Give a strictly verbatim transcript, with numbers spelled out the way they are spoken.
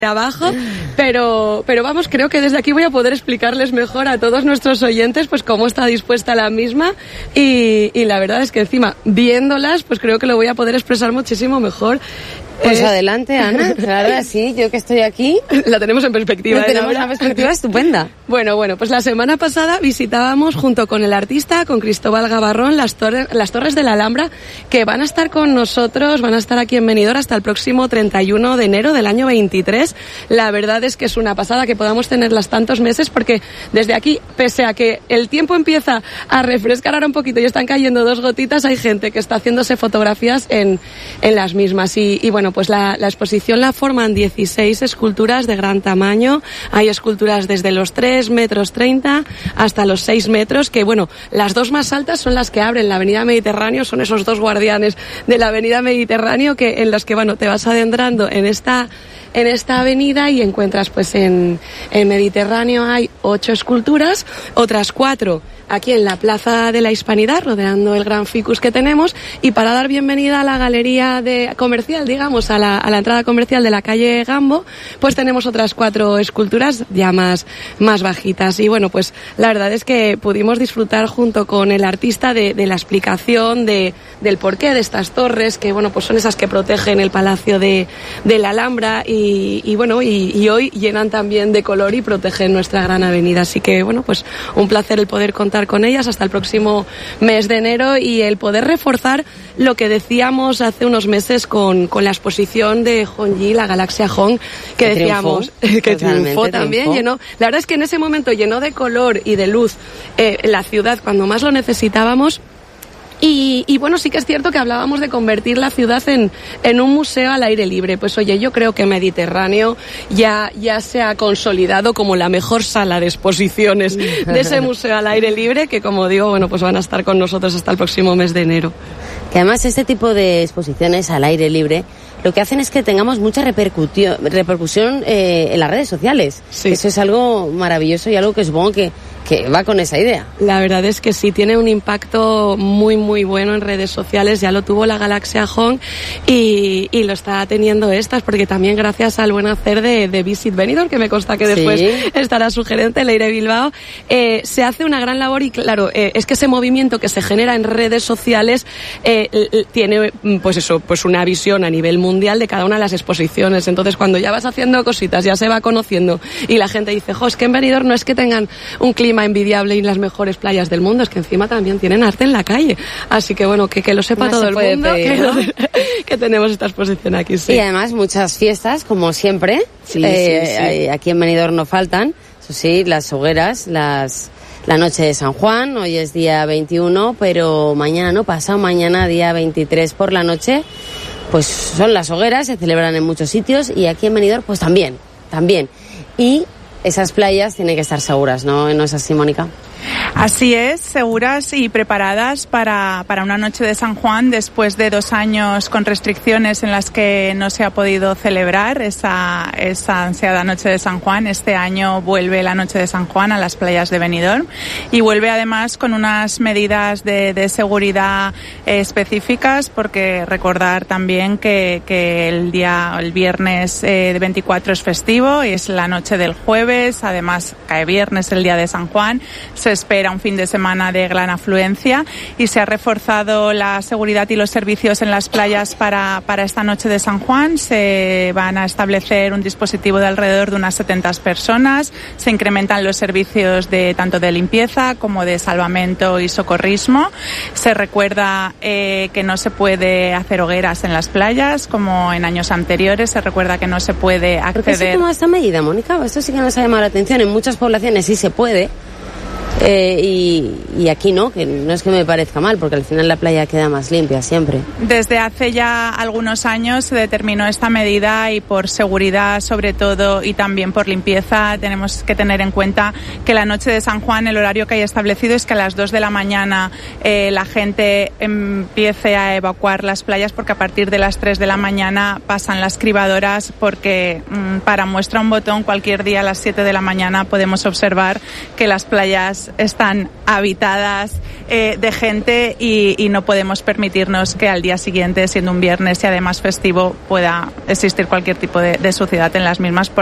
abajo, pero pero vamos, creo que desde aquí voy a poder explicarles mejor a todos nuestros oyentes pues cómo está dispuesta la misma y, y la verdad es que encima viéndolas pues creo que lo voy a poder expresar muchísimo mejor. Pues eh... adelante, Ana, claro, sí, yo que estoy aquí. La tenemos en perspectiva. La tenemos una perspectiva estupenda. Bueno, bueno, pues la semana pasada visitábamos junto con el artista, con Cristóbal Gavarrón, las, torre, las Torres de la Alhambra, que van a estar con nosotros, van a estar aquí en Benidorm hasta el próximo treinta y uno de enero del año veintitrés. La verdad es que es una pasada que podamos tenerlas tantos meses, porque desde aquí, pese a que el tiempo empieza a refrescar ahora un poquito y están cayendo dos gotitas, hay gente que está haciéndose fotografías en, en las mismas. Y, y bueno, pues la, la exposición la forman dieciséis esculturas de gran tamaño. Hay esculturas desde los tres metros treinta hasta los seis metros, que bueno, las dos más altas son las que abren la Avenida Mediterráneo, son esos dos guardianes de la Avenida Mediterráneo que en los que bueno, te vas adentrando en esta en esta avenida y encuentras pues en el Mediterráneo hay ocho esculturas, otras cuatro aquí en la Plaza de la Hispanidad, rodeando el gran ficus que tenemos, y para dar bienvenida a la galería de comercial, digamos, a la, a la entrada comercial de la calle Gambo, pues tenemos otras cuatro esculturas ya más, más bajitas. Y bueno, pues la verdad es que pudimos disfrutar junto con el artista de, de la explicación de, del porqué de estas torres, que bueno, pues son esas que protegen el Palacio de, de la Alhambra y, y bueno, y, y hoy llenan también de color y protegen nuestra gran avenida. Así que bueno, pues un placer el poder contar con ellas hasta el próximo mes de enero y el poder reforzar lo que decíamos hace unos meses con, con la exposición de Hongyi, la galaxia Hong, que, que decíamos triunfó, que triunfó también, triunfó. llenó. La verdad es que en ese momento llenó de color y de luz eh, la ciudad cuando más lo necesitábamos. Y, y bueno, sí que es cierto que hablábamos de convertir la ciudad en, en un museo al aire libre. Pues oye, yo creo que Mediterráneo ya, ya se ha consolidado como la mejor sala de exposiciones de ese museo al aire libre, que como digo, bueno, pues van a estar con nosotros hasta el próximo mes de enero. Que además este tipo de exposiciones al aire libre lo que hacen es que tengamos mucha repercusión, repercusión eh, en las redes sociales. Sí. Eso es algo maravilloso y algo que supongo que que va con esa idea. La verdad es que sí, tiene un impacto muy muy bueno en redes sociales, ya lo tuvo la galaxia Hong y, y lo está teniendo estas, porque también gracias al buen hacer de, de Visit Benidorm, que me consta que después sí. estará su gerente, Leire Bilbao, eh, se hace una gran labor y claro, eh, es que ese movimiento que se genera en redes sociales eh, tiene pues eso, pues una visión a nivel mundial de cada una de las exposiciones. Entonces cuando ya vas haciendo cositas, ya se va conociendo y la gente dice, jo, es que en Benidorm no es que tengan un clima envidiable y las mejores playas del mundo, es que encima también tienen arte en la calle. Así que bueno, que, que lo sepa no todo el mundo pedir, ¿no? que, que tenemos esta exposición aquí. Sí. Y además muchas fiestas, como siempre, sí, eh, sí, sí. aquí en Benidorm no faltan, eso sí, las hogueras, las la noche de San Juan, hoy es día veintiuno, pero mañana, no, pasado mañana, día veintitrés por la noche, pues son las hogueras, se celebran en muchos sitios y aquí en Benidorm pues también, también. Y esas playas tienen que estar seguras, ¿no? ¿No es así, Mónica? Así es, seguras y preparadas para, para una noche de San Juan después de dos años con restricciones en las que no se ha podido celebrar esa, esa ansiada noche de San Juan. Este año vuelve la noche de San Juan a las playas de Benidorm y vuelve además con unas medidas de, de seguridad eh, específicas, porque recordar también que, que el día, el viernes eh, veinticuatro es festivo y es la noche del jueves, además cae viernes el día de San Juan. Se espera un fin de semana de gran afluencia y se ha reforzado la seguridad y los servicios en las playas para, para esta noche de San Juan. Se van a establecer un dispositivo de alrededor de unas setenta personas. Se incrementan los servicios de tanto de limpieza como de salvamento y socorrismo. Se recuerda eh, que no se puede hacer hogueras en las playas como en años anteriores. Se recuerda que no se puede acceder. ¿Por qué se toma esta medida, Mónica? Esto sí que nos ha llamado la atención. En muchas poblaciones sí se puede. Eh, y, y aquí no, que no es que me parezca mal, porque al final la playa queda más limpia siempre. Desde hace ya algunos años se determinó esta medida y por seguridad sobre todo y también por limpieza tenemos que tener en cuenta que la noche de San Juan el horario que hay establecido es que a las dos de la mañana eh, la gente empiece a evacuar las playas, porque a partir de las tres de la mañana pasan las cribadoras, porque mmm, para muestra un botón cualquier día a las siete de la mañana podemos observar que las playas calles están habitadas eh, de gente y, y no podemos permitirnos que al día siguiente, siendo un viernes y además festivo, pueda existir cualquier tipo de, de suciedad en las mismas.